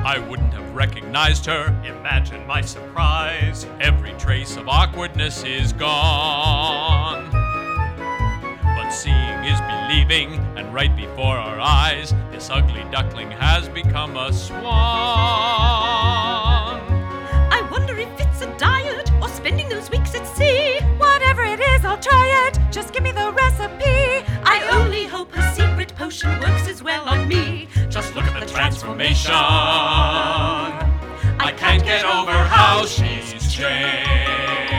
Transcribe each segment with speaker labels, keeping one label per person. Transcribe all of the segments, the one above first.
Speaker 1: I wouldn't have recognized her.
Speaker 2: Imagine my surprise.
Speaker 1: Every trace of awkwardness is gone. But seeing is believing, and right before our eyes, this ugly duckling has become a swan.
Speaker 3: I wonder if it's a diet or spending those weeks at sea. Whatever it is, I'll try it. Just give me the recipe. I only hope her secret potion works as well on me.
Speaker 1: Just look at the transformation. I can't get over how she's changed.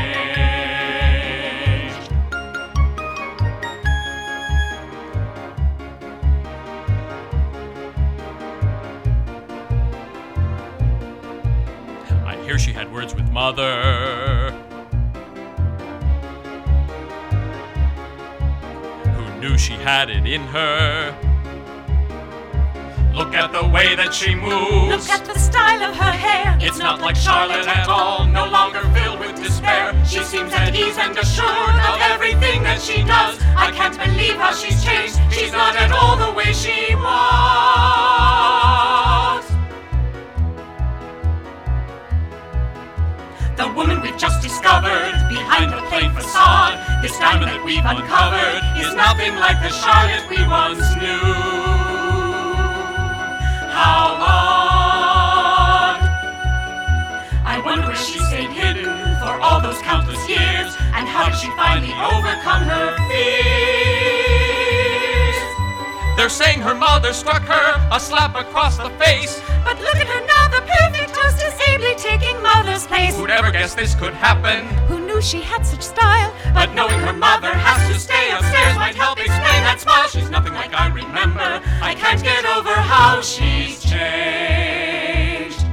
Speaker 1: I hear she had words with Mother, who knew she had it in her. Look at the way that she moves.
Speaker 3: Look at the style of her hair.
Speaker 1: It's not like Charlotte at all, no longer filled with despair. She seems at ease and assured of everything that she does. I can't believe how she's changed. She's not at all the way she was. The woman we've just discovered behind the plain facade, this diamond that we've uncovered, is nothing like the Charlotte we once knew. How odd! I wonder where she stayed hidden for all those countless years, and how did she finally overcome her fears? They're saying her mother struck her a slap across the face,
Speaker 3: but look at her now, the perfect hostess, ably taking Mother's place.
Speaker 1: Who'd ever guess this could happen?
Speaker 3: Who knew she had such style?
Speaker 1: But knowing her mother has to stay upstairs might help explain that smile. She's nothing like I remember. I can't get over how she's changed.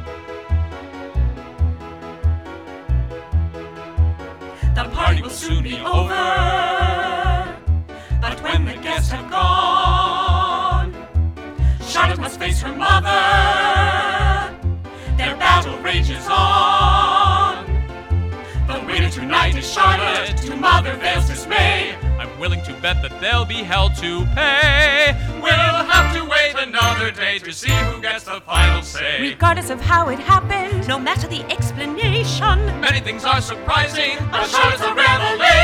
Speaker 1: The party will soon be over, but when the guests have gone, Charlotte must face her mother. Their battle rages on. The winner tonight is Charlotte, to Mother Vale's dismay. I'm willing to bet that they'll be held to pay. We'll have to wait another day to see who gets the final say.
Speaker 3: Regardless of how it happened, no matter the explanation,
Speaker 1: many things are surprising, but Charlotte's a revelation.